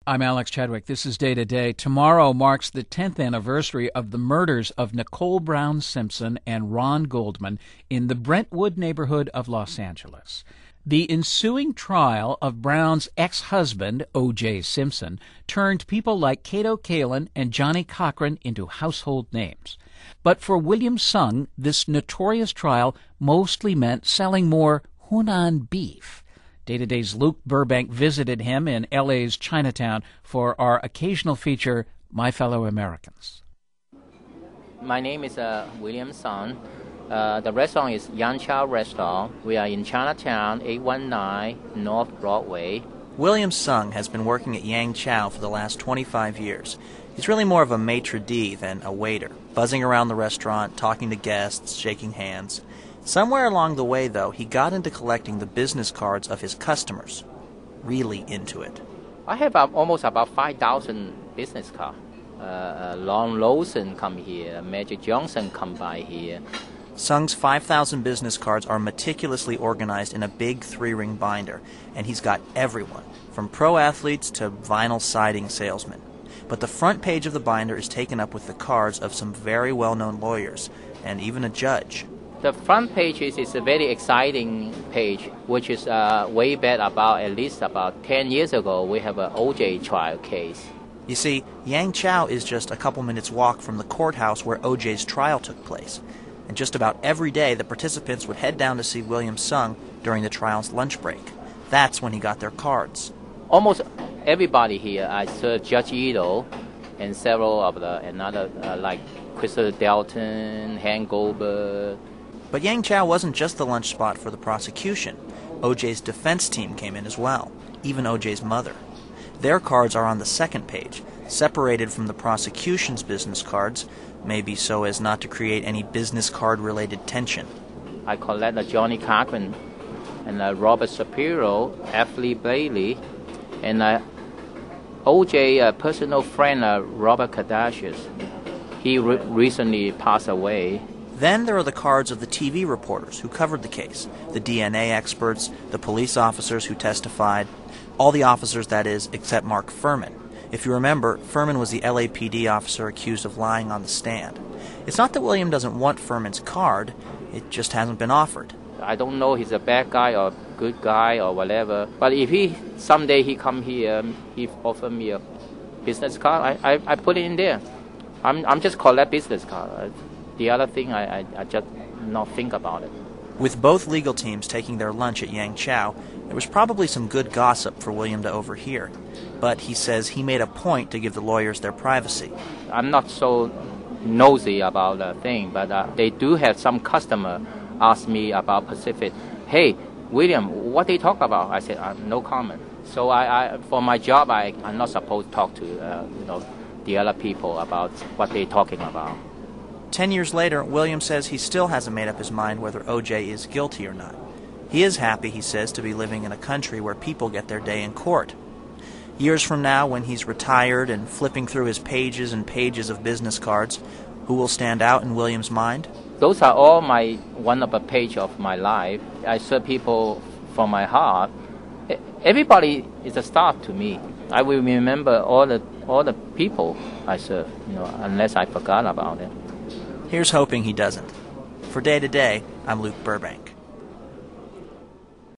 I'm Alex Chadwick. This is Day to Day. Tomorrow marks the 10th anniversary of the murders of Nicole Brown Simpson and Ron Goldman in the Brentwood neighborhood of Los Angeles. The ensuing trial of Brown's ex-husband, O.J. Simpson, turned people like Kato Kaelin and Johnnie Cochran into household names. But for William Sung, this notorious trial mostly meant selling more Hunan beef. Day to Day's Luke Burbank visited him in L.A.'s Chinatown for our occasional feature, My Fellow Americans. My name is William Sung. The restaurant is Yang Chow Restaurant. We are in Chinatown, 819 North Broadway. William Sung has been working at Yang Chow for the last 25 years. He's really more of a maitre d' than a waiter, buzzing around the restaurant, talking to guests, shaking hands. Somewhere along the way, though, he got into collecting the business cards of his customers. Really into it. I have almost about 5,000 business cards. Lon Lawson come here, Magic Johnson come by here. Sung's 5,000 business cards are meticulously organized in a big 3-ring binder, and he's got everyone, from pro athletes to vinyl siding salesmen. But the front page of the binder is taken up with the cards of some very well-known lawyers, and even a judge. The front page is a very exciting page, which is way back at least about 10 years ago, we have an O.J. trial case. You see, Yang Chow is just a couple minutes' walk from the courthouse where O.J.'s trial took place. And just about every day, the participants would head down to see William Sung during the trial's lunch break. That's when he got their cards. Almost everybody here, I saw Judge Ito and several of another like Crystal Delton, Hank Goldberg. But Yang Chow wasn't just the lunch spot for the prosecution. O.J.'s defense team came in as well, even O.J.'s mother. Their cards are on the second page, separated from the prosecution's business cards, maybe so as not to create any business card-related tension. I collect Johnnie Cochran and Robert Shapiro, F. Lee Bailey, and O.J. Personal friend Robert Kardashian. He recently passed away. Then there are the cards of the TV reporters who covered the case, the DNA experts, the police officers who testified, all the officers, that is, except Mark Furman. If you remember, Furman was the LAPD officer accused of lying on the stand. It's not that William doesn't want Furman's card, it just hasn't been offered. I don't know he's a bad guy or good guy or whatever, but if someday he come here, he offer me a business card, I put it in there. I'm just collect business card. The other thing, I just not think about it. With both legal teams taking their lunch at Yang Chow, there was probably some good gossip for William to overhear. But he says he made a point to give the lawyers their privacy. I'm not so nosy about the thing, but they do have some customer ask me about Pacific. Hey, William, what they talk about? I said, no comment. So I for my job, I'm not supposed to talk to the other people about what they're talking about. 10 years later, William says he still hasn't made up his mind whether O.J. is guilty or not. He is happy, he says, to be living in a country where people get their day in court. Years from now, when he's retired and flipping through his pages and pages of business cards, who will stand out in William's mind? Those are all one of a page of my life. I serve people from my heart. Everybody is a star to me. I will remember all the people I serve, unless I forgot about it. Here's hoping he doesn't. For Day to Day, I'm Luke Burbank.